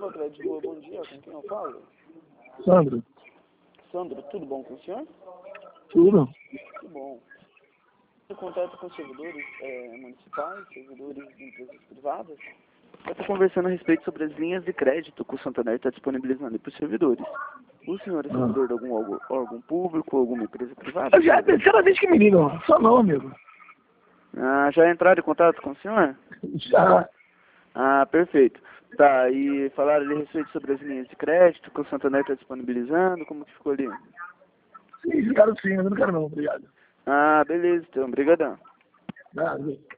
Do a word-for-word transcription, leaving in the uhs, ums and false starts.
Nova Crédito Boa, bom dia, com quem eu falo? Sandro. Sandro, tudo bom com o senhor? Tudo. Tudo bom. Eu contato com servidores é, municipais, servidores de empresas privadas. Eu estou conversando a respeito sobre as linhas de crédito que o Santander está disponibilizando para os servidores. O senhor é servidor de algum órgão, órgão público, alguma empresa privada? Já é a terceira vez que me ligam, só não, amigo. Ah, já entraram em contato com o senhor? Já. Ah, perfeito. Tá, e falaram ali a respeito sobre as linhas de crédito que o Santander está disponibilizando, como que ficou ali? Sim, ficaram sim, mas eu não quero não, obrigado. Ah, beleza, então, brigadão. Nada.